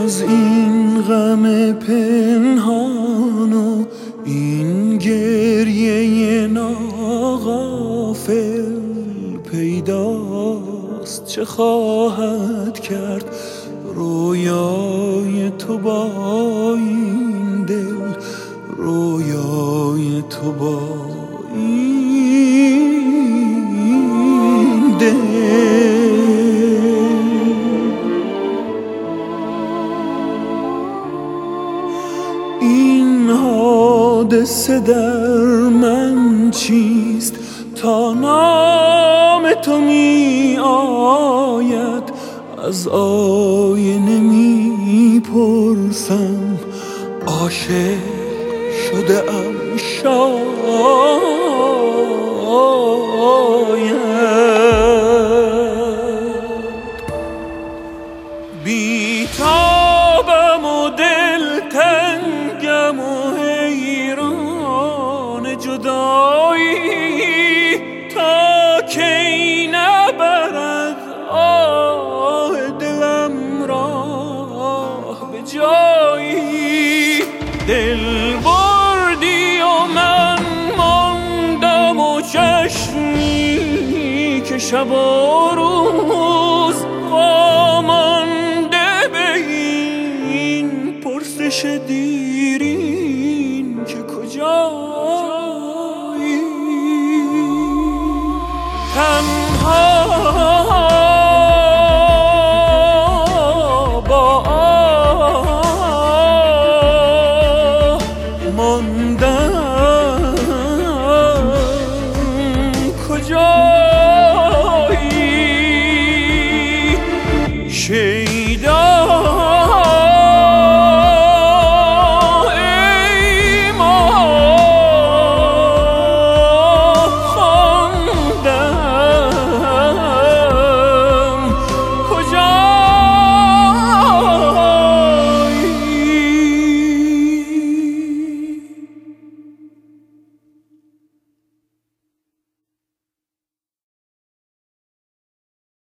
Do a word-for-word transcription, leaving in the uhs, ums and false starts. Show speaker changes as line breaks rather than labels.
جز این غم پنهان و این گریه ناغافل پیداست چه خواهد کرد رویای تو با این دل، رویای تو با این دل. این حادثه در من چیست تا نام تو می آید؟ از آینه می پرسم عاشق شده ام شاید. بیتابم و دلتنگم و حیران جدایی تا کی نبرد آه دلم راه به جایی. دل بردی و من ماندم و چشمی که شب و روز